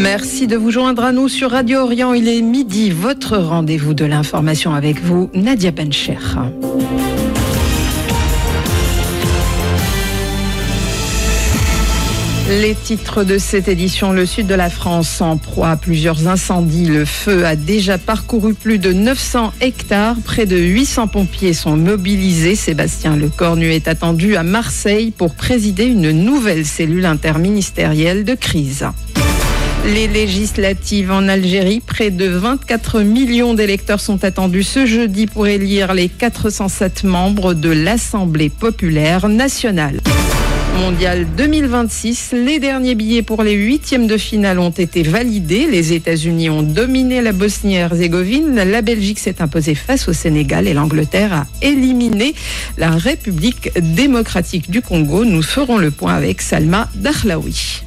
Merci de vous joindre à nous sur Radio Orient. Il est midi, votre rendez-vous de l'information avec vous, Nadia Bencher. Les titres de cette édition: le sud de la France en proie à plusieurs incendies. Le feu a déjà parcouru plus de 900 hectares. Près de 800 pompiers sont mobilisés. Sébastien Lecornu est attendu à Marseille pour présider une nouvelle cellule interministérielle de crise. Les législatives en Algérie, près de 24 millions d'électeurs sont attendus ce jeudi pour élire les 407 membres de l'Assemblée populaire nationale. Mondial 2026, les derniers billets pour les huitièmes de finale ont été validés. Les États-Unis ont dominé la Bosnie-Herzégovine, la Belgique s'est imposée face au Sénégal et l'Angleterre a éliminé la République démocratique du Congo. Nous ferons le point avec Salma Dahlaoui.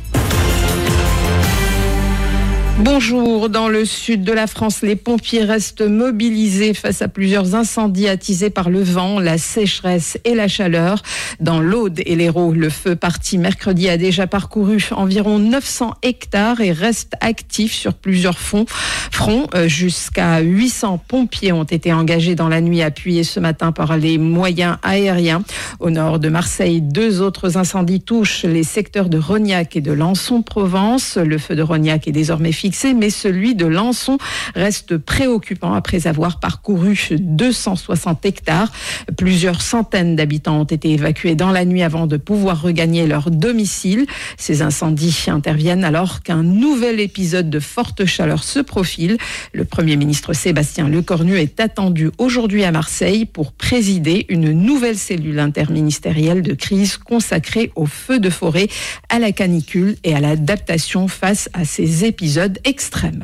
Bonjour. Dans le sud de la France, les pompiers restent mobilisés face à plusieurs incendies attisés par le vent, la sécheresse et la chaleur. Dans l'Aude et l'Hérault, le feu parti mercredi a déjà parcouru environ 900 hectares et reste actif sur plusieurs fronts. Jusqu'à 800 pompiers ont été engagés dans la nuit, appuyés ce matin par les moyens aériens. Au nord de Marseille, 2 autres incendies touchent les secteurs de Rognac et de Lançon-Provence. Le feu de Rognac est désormais fixé, mais celui de Lançon reste préoccupant après avoir parcouru 260 hectares. Plusieurs centaines d'habitants ont été évacués dans la nuit avant de pouvoir regagner leur domicile. Ces incendies interviennent alors qu'un nouvel épisode de forte chaleur se profile. Le Premier ministre Sébastien Lecornu est attendu aujourd'hui à Marseille pour présider une nouvelle cellule interministérielle de crise consacrée aux feux de forêt, à la canicule et à l'adaptation face à ces épisodes extrêmes.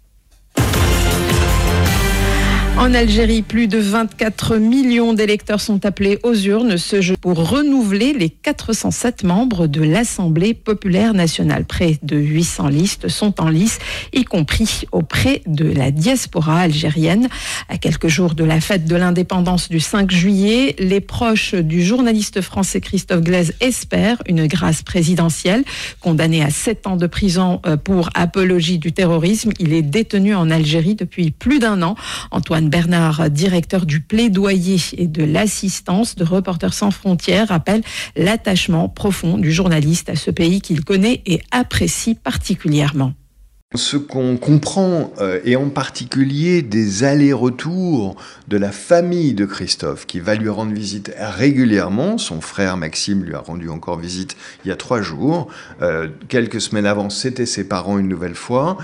En Algérie, plus de 24 millions d'électeurs sont appelés aux urnes ce jeudi pour renouveler les 407 membres de l'Assemblée populaire nationale. Près de 800 listes sont en lice, y compris auprès de la diaspora algérienne. À quelques jours de la fête de l'indépendance du 5 juillet, les proches du journaliste français Christophe Glaise espèrent une grâce présidentielle. Condamné à 7 ans de prison pour apologie du terrorisme, il est détenu en Algérie depuis plus d'1 an. Antoine Bernard, directeur du plaidoyer et de l'assistance de Reporters sans frontières, rappelle l'attachement profond du journaliste à ce pays qu'il connaît et apprécie particulièrement. Ce qu'on comprend, et en particulier des allers-retours de la famille de Christophe, qui va lui rendre visite régulièrement. Son frère Maxime lui a rendu encore visite il y a 3 jours. Quelques semaines avant, c'était ses parents une nouvelle fois.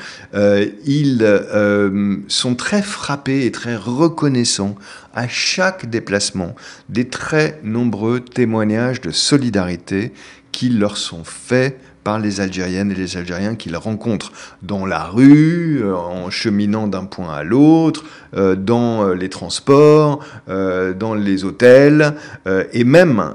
Ils sont très frappés et très reconnaissants à chaque déplacement des très nombreux témoignages de solidarité qui leur sont faits par les Algériennes et les Algériens qu'ils rencontrent dans la rue, en cheminant d'un point à l'autre, dans les transports, dans les hôtels, et même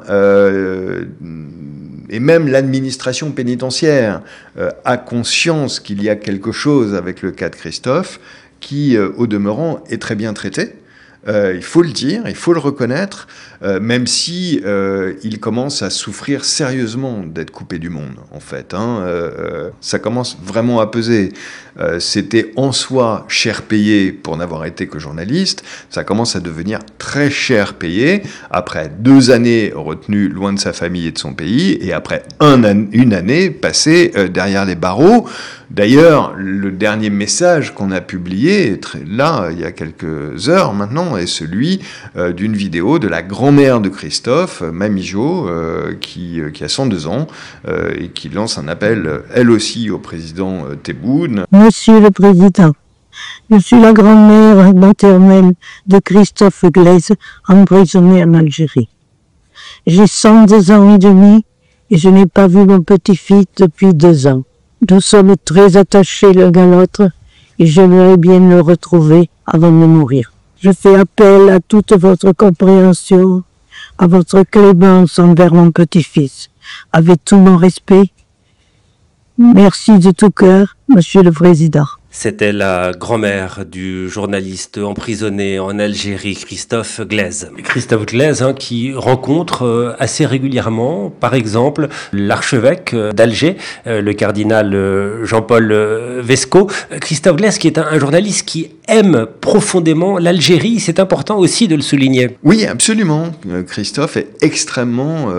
l'administration pénitentiaire a conscience qu'il y a quelque chose avec le cas de Christophe, qui, au demeurant, est très bien traité. Il faut le dire, il faut le reconnaître, même si il commence à souffrir sérieusement d'être coupé du monde, en fait. Ça commence vraiment à peser. C'était en soi cher payé pour n'avoir été que journaliste. Ça commence à devenir très cher payé après 2 années retenues loin de sa famille et de son pays, et après une année passée derrière les barreaux. D'ailleurs, le dernier message qu'on a publié, là, il y a quelques heures maintenant, est celui d'une vidéo de la grand-mère de Christophe, Mamie Jo, qui a 102 ans, et qui lance un appel, elle aussi, au président Tebboune. Monsieur le Président, je suis la grand-mère maternelle de Christophe Glaise, emprisonné en Algérie. J'ai 102 ans et demi et je n'ai pas vu mon petit-fils depuis 2 ans. Nous sommes très attachés l'un à l'autre et j'aimerais bien le retrouver avant de mourir. Je fais appel à toute votre compréhension, à votre clémence envers mon petit-fils. Avec tout mon respect, merci de tout cœur, Monsieur le Président. C'était la grand-mère du journaliste emprisonné en Algérie, Christophe Glaise. Christophe Glaise, qui rencontre assez régulièrement, par exemple, l'archevêque d'Alger, le cardinal Jean-Paul Vesco. Christophe Glaise, qui est un journaliste qui aime profondément l'Algérie, c'est important aussi de le souligner. Oui, absolument. Christophe est extrêmement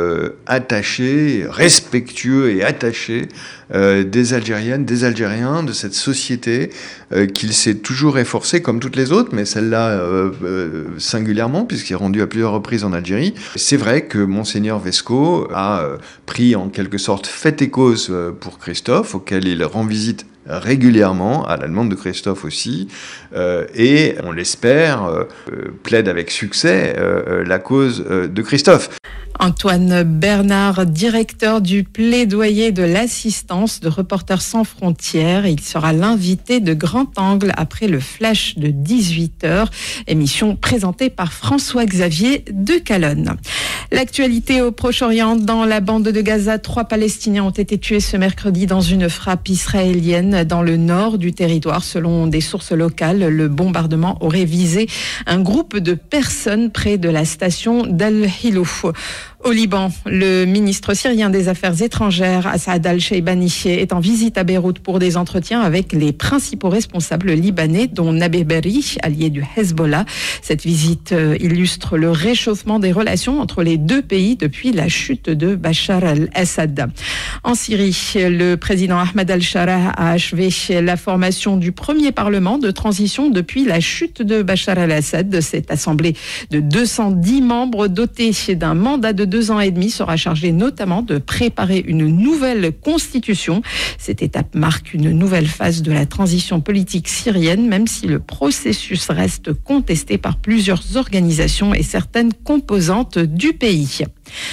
attaché, respectueux et attaché des Algériennes, des Algériens, de cette société qu'il s'est toujours efforcé, comme toutes les autres, mais celle-là singulièrement, puisqu'il est rendu à plusieurs reprises en Algérie. C'est vrai que Monseigneur Vesco a pris en quelque sorte fait et cause pour Christophe, auquel il rend visite régulièrement, à la demande de Christophe aussi, et on l'espère, plaide avec succès la cause de Christophe. Antoine Bernard, directeur du plaidoyer de l'assistance de Reporters sans frontières. Il sera l'invité de Grand Angle après le flash de 18h, émission présentée par François-Xavier de Calonne. L'actualité au Proche-Orient, dans la bande de Gaza, 3 Palestiniens ont été tués ce mercredi dans une frappe israélienne dans le nord du territoire. Selon des sources locales, le bombardement aurait visé un groupe de personnes près de la station d'Al-Hilouf. Au Liban, le ministre syrien des Affaires étrangères, Assaad al-Sheibani, est en visite à Beyrouth pour des entretiens avec les principaux responsables libanais, dont Nabil Berri, allié du Hezbollah. Cette visite illustre le réchauffement des relations entre les deux pays depuis la chute de Bachar al-Assad. En Syrie, le président Ahmad al-Shara a achevé la formation du premier parlement de transition depuis la chute de Bachar al-Assad. Cette assemblée de 210 membres dotée d'un mandat de 2 ans et demi sera chargée notamment de préparer une nouvelle constitution. Cette étape marque une nouvelle phase de la transition politique syrienne, même si le processus reste contesté par plusieurs organisations et certaines composantes du pays.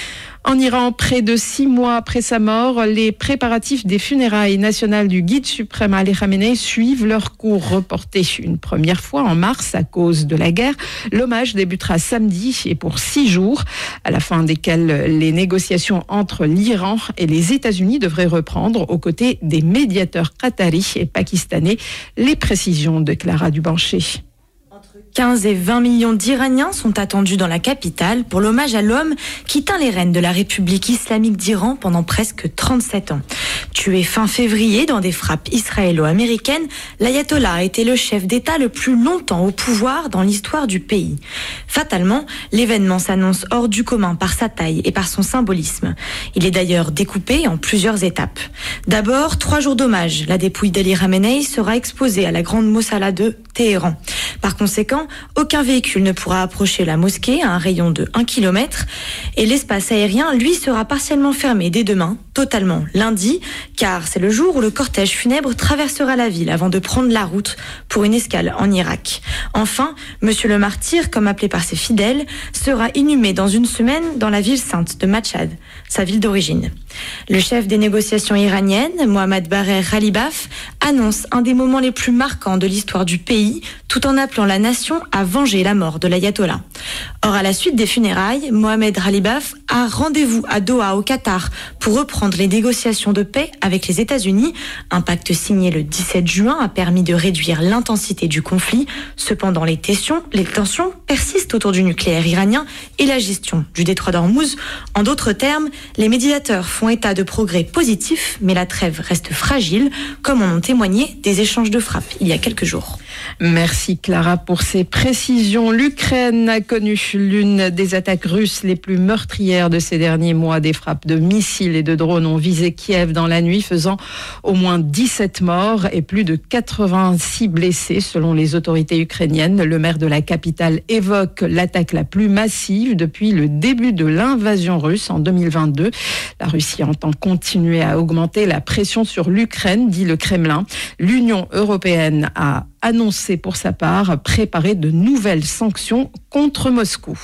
En Iran, près de 6 mois après sa mort, les préparatifs des funérailles nationales du guide suprême Ali Khamenei suivent leur cours. Reporté une première fois en mars à cause de la guerre, l'hommage débutera samedi et pour 6 jours, à la fin desquels les négociations entre l'Iran et les États-Unis devraient reprendre aux côtés des médiateurs qataris et pakistanais. Les précisions de Clara Dubanché. 15 et 20 millions d'Iraniens sont attendus dans la capitale pour l'hommage à l'homme qui tint les rênes de la République islamique d'Iran pendant presque 37 ans. Tué fin février dans des frappes israélo-américaines, l'ayatollah a été le chef d'État le plus longtemps au pouvoir dans l'histoire du pays. Fatalement, l'événement s'annonce hors du commun par sa taille et par son symbolisme. Il est d'ailleurs découpé en plusieurs étapes. D'abord, 3 jours d'hommage. La dépouille d'Ali Khamenei sera exposée à la grande Mosala de Téhéran. Par conséquent, aucun véhicule ne pourra approcher la mosquée à un rayon de 1 km et l'espace aérien, lui, sera partiellement fermé dès demain, totalement lundi, car c'est le jour où le cortège funèbre traversera la ville avant de prendre la route pour une escale en Irak. Enfin, Monsieur le Martyr, comme appelé par ses fidèles, sera inhumé dans une semaine dans la ville sainte de Machhad, sa ville d'origine. Le chef des négociations iraniennes, Mohammad Bagher Ghalibaf, annonce un des moments les plus marquants de l'histoire du pays, tout en appelant la nation à venger la mort de l'ayatollah. Or, à la suite des funérailles, Mohamed Ghalibaf a rendez-vous à Doha, au Qatar, pour reprendre les négociations de paix avec les États-Unis. Un pacte signé le 17 juin a permis de réduire l'intensité du conflit. Cependant, les tensions persistent autour du nucléaire iranien et la gestion du détroit d'Ormuz. En d'autres termes, les médiateurs font état de progrès positifs, mais la trêve reste fragile, comme en ont témoigné des échanges de frappes il y a quelques jours. Merci Clara pour ces précisions. L'Ukraine a connu l'une des attaques russes les plus meurtrières de ces derniers mois. Des frappes de missiles et de drones ont visé Kiev dans la nuit, faisant au moins 17 morts et plus de 86 blessés selon les autorités ukrainiennes. Le maire de la capitale évoque l'attaque la plus massive depuis le début de l'invasion russe en 2022. La Russie entend continuer à augmenter la pression sur l'Ukraine, dit le Kremlin. L'Union européenne a annoncé pour sa part préparer de nouvelles sanctions contre Moscou.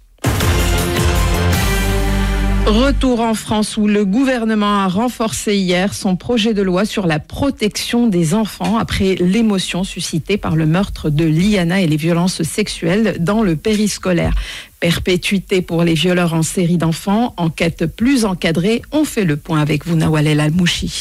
Retour en France où le gouvernement a renforcé hier son projet de loi sur la protection des enfants après l'émotion suscitée par le meurtre de Liana et les violences sexuelles dans le périscolaire. Perpétuité pour les violeurs en série d'enfants, enquête plus encadrée. On fait le point avec vous, Nawal El Almouchi.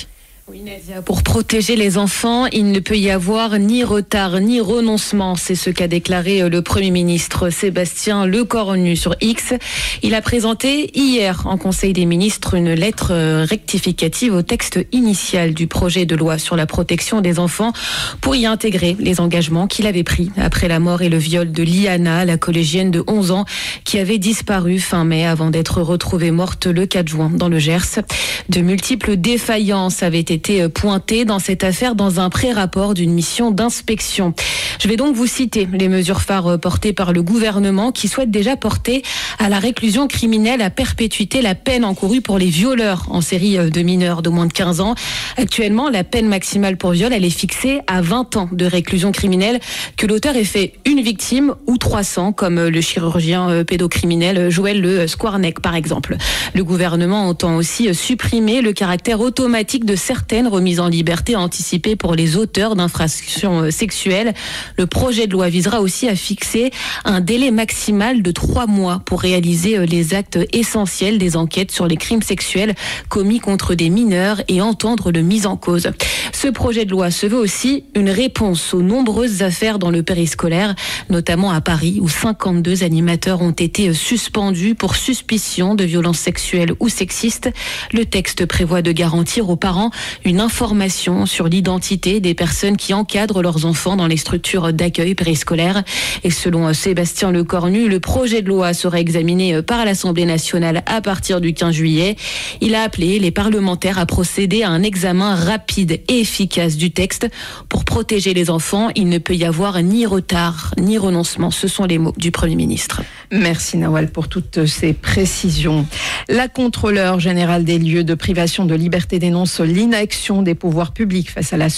Oui, Nadia, pour protéger les enfants, il ne peut y avoir ni retard ni renoncement. C'est ce qu'a déclaré le Premier ministre Sébastien Lecornu sur X. Il a présenté hier en Conseil des ministres une lettre rectificative au texte initial du projet de loi sur la protection des enfants pour y intégrer les engagements qu'il avait pris après la mort et le viol de Liana, la collégienne de 11 ans qui avait disparu fin mai avant d'être retrouvée morte le 4 juin dans le Gers. De multiples défaillances avaient été pointées dans cette affaire dans un pré-rapport d'une mission d'inspection. Je vais donc vous citer les mesures phares portées par le gouvernement qui souhaite déjà porter à la réclusion criminelle à perpétuité la peine encourue pour les violeurs en série de mineurs de moins de 15 ans. Actuellement, la peine maximale pour viol, elle est fixée à 20 ans de réclusion criminelle, que l'auteur ait fait une victime ou 300, comme le chirurgien pédocriminel Joël Le Squarnec par exemple. Le gouvernement entend aussi supprimer le caractère automatique de certaines remises en liberté anticipées pour les auteurs d'infractions sexuelles. Le projet de loi visera aussi à fixer un délai maximal de 3 mois pour réaliser les actes essentiels des enquêtes sur les crimes sexuels commis contre des mineurs et entendre le mis en cause. Ce projet de loi se veut aussi une réponse aux nombreuses affaires dans le périscolaire, notamment à Paris où 52 animateurs ont été suspendus pour suspicion de violences sexuelles ou sexistes. Le texte prévoit de garantir aux parents une information sur l'identité des personnes qui encadrent leurs enfants dans les structures d'accueil périscolaire. Et selon Sébastien Lecornu, le projet de loi sera examiné par l'Assemblée nationale à partir du 15 juillet. Il a appelé les parlementaires à procéder à un examen rapide et efficace du texte. Pour protéger les enfants, il ne peut y avoir ni retard ni renoncement. Ce sont les mots du Premier ministre. Merci Nawal pour toutes ces précisions. La contrôleure générale des lieux de privation de liberté dénonce l'inaction des pouvoirs publics face à la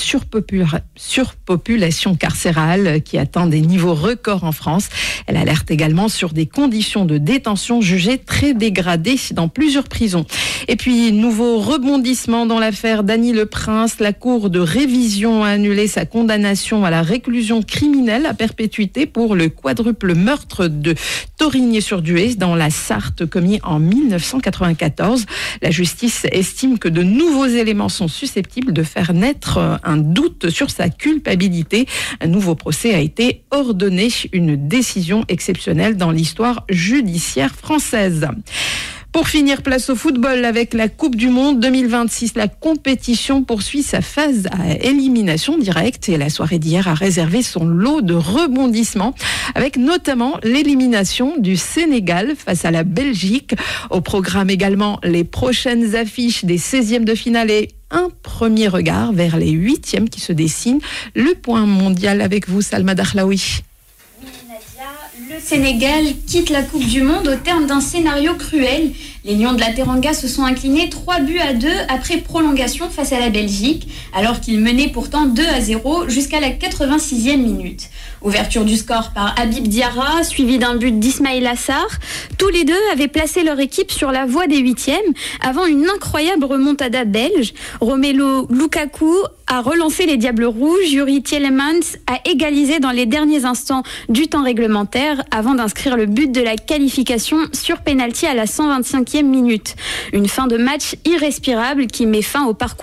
surpopulation carcérale qui atteint des niveaux records en France. Elle alerte également sur des conditions de détention jugées très dégradées dans plusieurs prisons. Et puis, nouveau rebondissement dans l'affaire Dany Le Prince. La Cour de révision a annulé sa condamnation à la réclusion criminelle à perpétuité pour le quadruple meurtre de Torigné-sur-Duez dans la Sarthe commis en 1994. La justice estime que de nouveaux éléments sont susceptibles de faire naître un doute sur sa culpabilité. Un nouveau procès a été ordonné, une décision exceptionnelle dans l'histoire judiciaire française. Pour finir, place au football avec la Coupe du Monde 2026. La compétition poursuit sa phase à élimination directe et la soirée d'hier a réservé son lot de rebondissements avec notamment l'élimination du Sénégal face à la Belgique. Au programme également les prochaines affiches des 16e de finale et un premier regard vers les 8e qui se dessinent. Le point mondial avec vous, Salma Darlaoui. Le Sénégal quitte la Coupe du Monde au terme d'un scénario cruel. Les Lions de la Teranga se sont inclinés 3-2 après prolongation face à la Belgique, alors qu'ils menaient pourtant 2-0 jusqu'à la 86e minute. Ouverture du score par Habib Diarra, suivi d'un but d'Ismaïla Assar. Tous les deux avaient placé leur équipe sur la voie des 8e avant une incroyable remontada belge. Romelu Lukaku a relancé les Diables Rouges. Yuri Tielemans a égalisé dans les derniers instants du temps réglementaire avant d'inscrire le but de la qualification sur pénalty à la 125e minute. Une fin de match irrespirable qui met fin au parcours